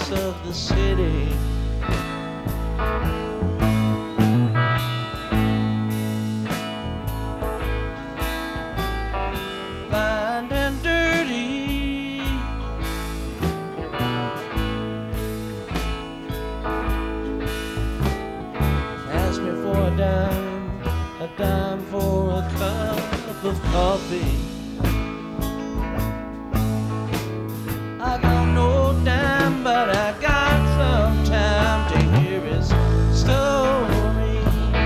streets of the city. Blind and dirty, ask me for a dime for a cup of coffee. I got no dime, but I got some time to hear his story.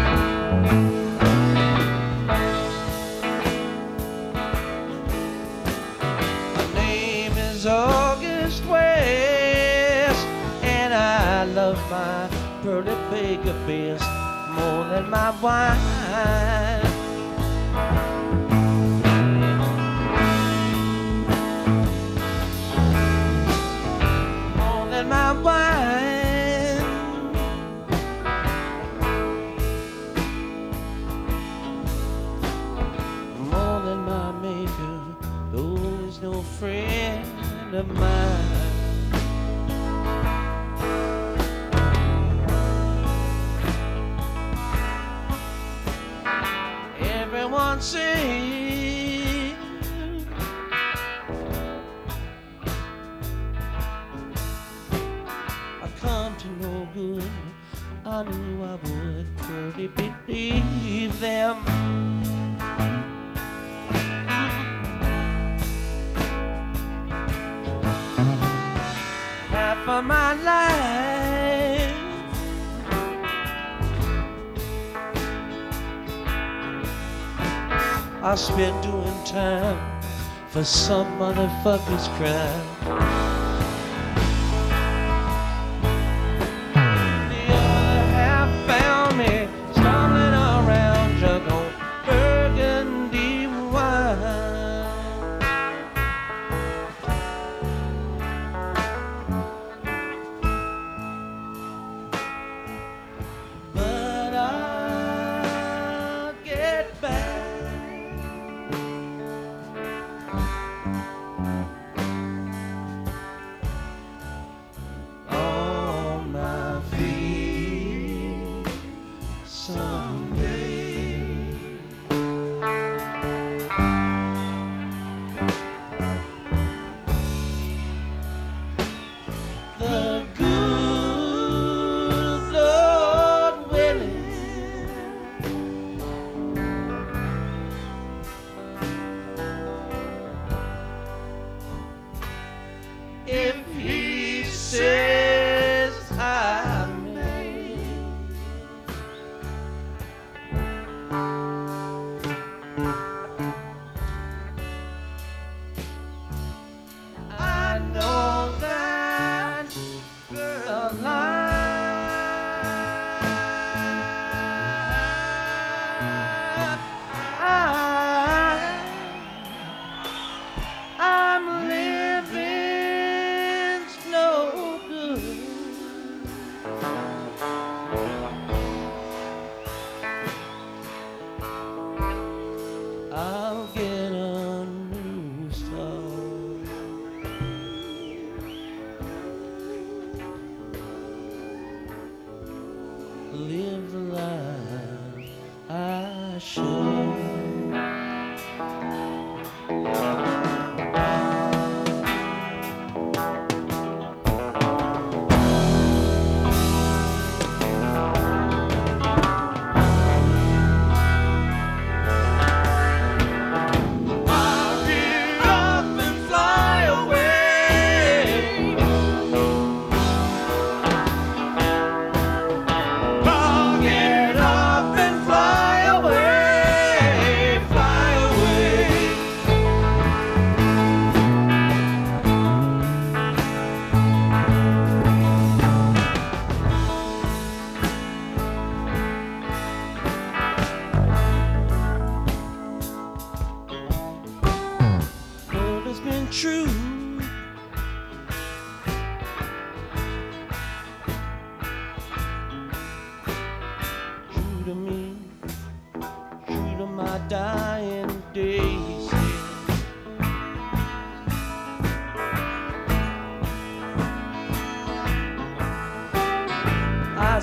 My name is August West, and I love my Pearly Baker best more than my wine. More than my wine. More than my maker, though he's no friend of mine. Everyone sing, I come to no good. I knew I would pretty believe them. Half of my life I spent doing time for some motherfucker's crime. The other half found me stumbling around, drunk on burgundy wine. But I'll get back.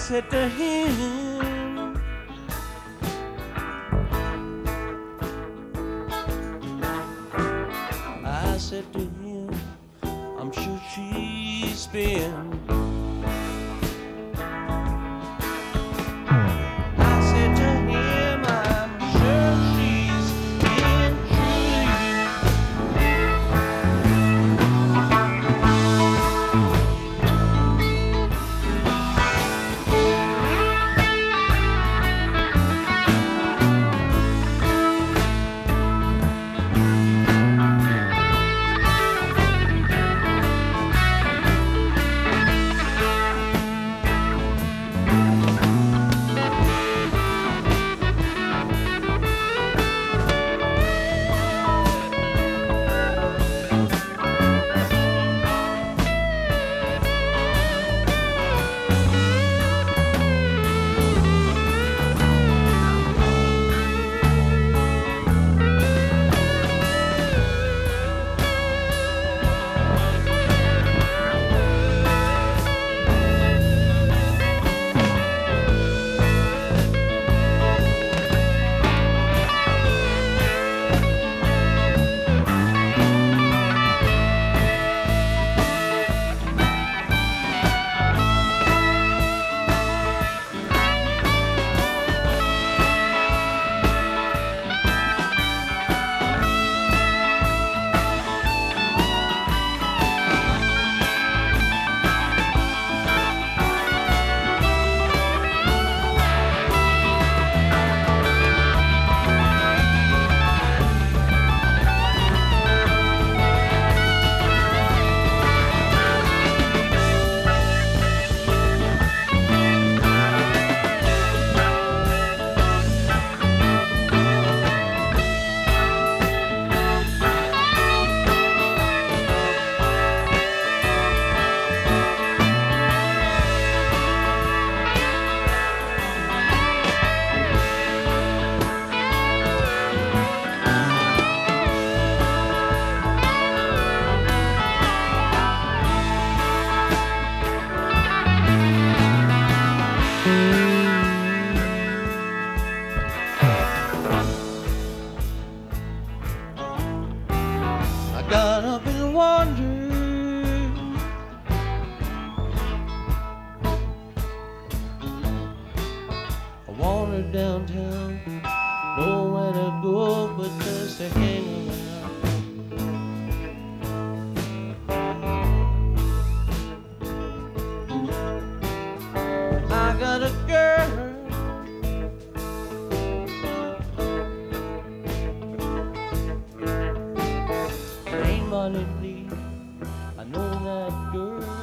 said to him, I said to him, I'm sure she's been. I said to him, I'm sure she's been I got up and wandered. I wandered downtown, nowhere to go but just to hang around. I got a girl, Molly Lee, I know that girl.